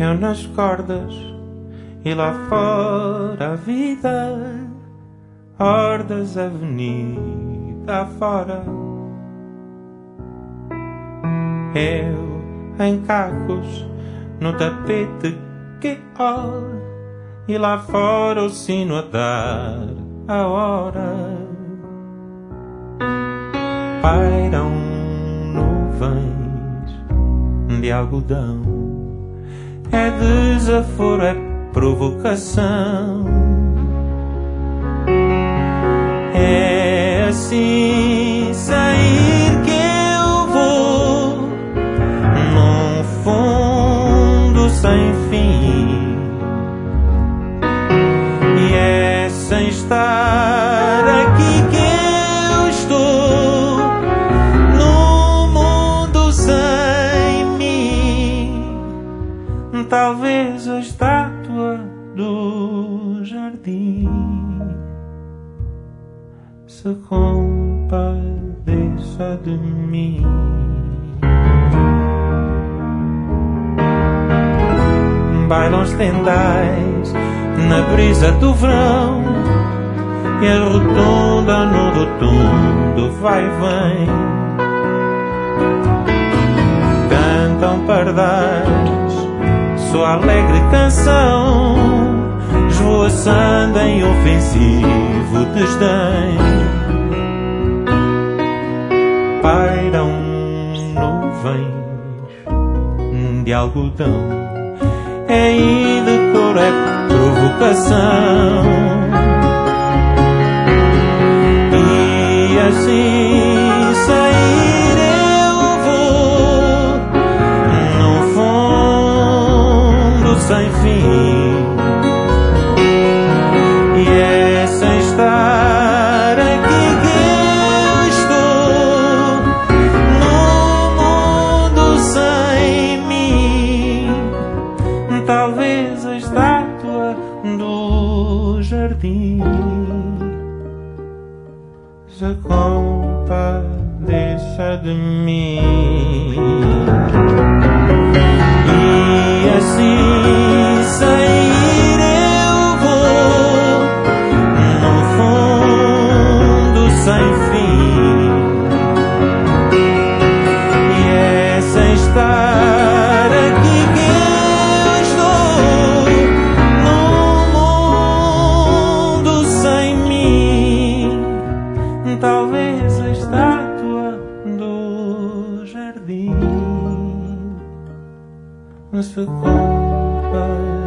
eu nas cordas e lá fora a vida, hordas avenida afora. Eu em cacos no tapete que olha e lá fora o sino a dar a hora. Pairam nuvens de algodão, é desaforo, é provocação. É assim sair que eu vou num fundo sem fim, e é sem estar aqui que eu estou no mundo sem mim. Talvez a estátua do jardim se compadeça de mim. Bailam os tendais na brisa do verão, e a rotunda no rotundo vai e vem. Cantam pardais sua alegre canção, esvoaçando em ofensivo desdém. Pairam nuvens de algodão, é indecor, é provocação. E assim sair eu vou no fundo sem fim, e é sem estar aqui que eu estou no mundo sem mim. Talvez a estátua do jardim se compadeça de mim. E assim sair eu vou no fundo sem fim, e é sem estar aqui que eu estou no mundo sem mim. Talvez a estátua do jardim se compadeça